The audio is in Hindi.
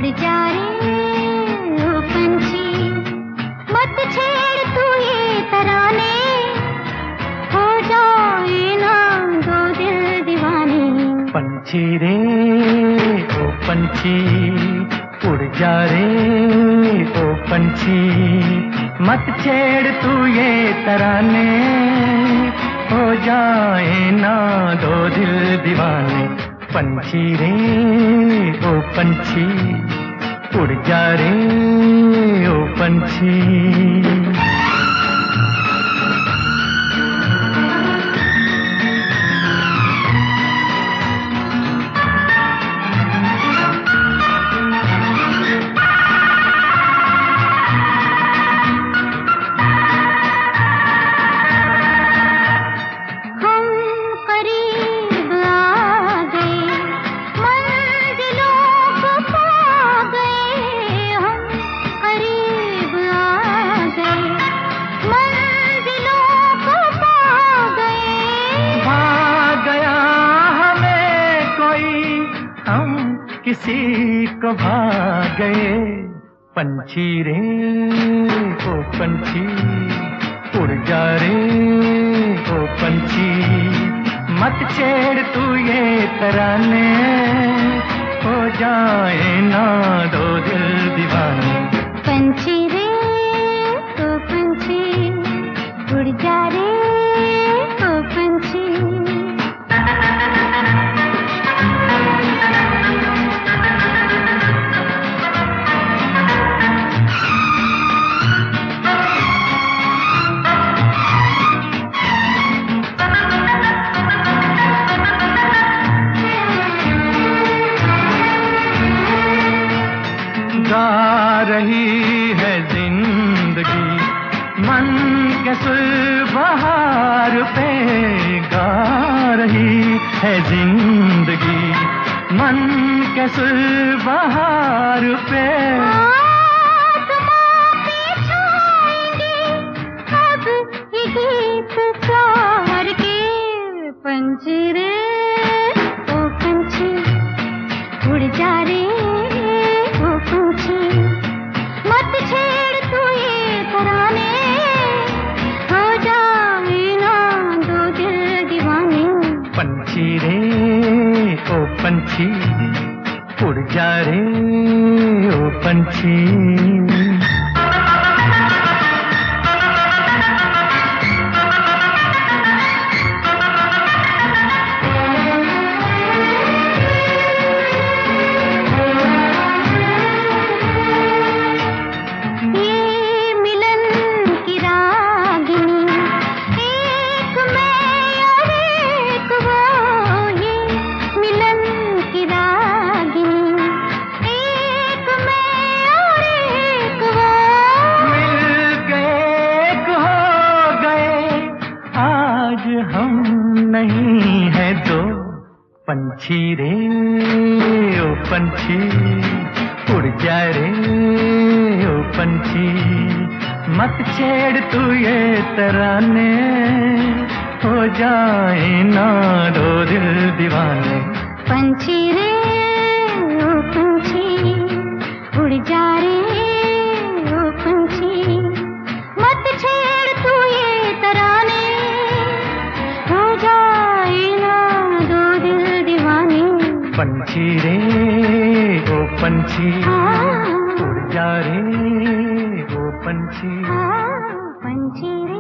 जा रे ओ पंछी, मत छेड़ तू ये तराने, हो जाए ना दो दिल दीवाने। पंछी रे ओ पंछी, उड़ जा रे ओ पंछी, मत छेड़ तू ये तराने, हो जाए ना दो दिल दीवाने। पंछी रे ओ पंछी, उड़ जा रे ओ पंछी। किसी को भाग गए। पंछी रे ओ पंछी, उड़ जा रे ओ पंछी, मत छेड़ तू ये तराने, हो जाए ना दो दिल दीवाने। पंछी रे ओ पंछी, उड़ जा रे ओ पंछी। गा रही है जिंदगी मन के सुर बहार पे, गा रही है जिंदगी मन के सुर बहार पे। अब ये गीत प्यार के। पंछी रे ओ पंछी, उड़ जा रे ओ पंछी, मत छेड़ तू ये तराने, हो जाए ना दो दिल दीवाने। पंछी रे ओ पंछी, उड़ जा रे ओ पंछी। हम नहीं है दो। पंछी रे ओ पंछी, उड़ जा रे ओ पंछी, मत छेड़ तू ये तराने, हो जाए ना दो दिल दीवाने। पंछी रे ओ पंछी, उड़ जा रे ओ पंछी, मत छेड़ तू ये तराने, हो जाए ना दो दिल दीवाने। पंछी रे ओ पंछी, उड़ जा रे ओ पंछी। पंछी रे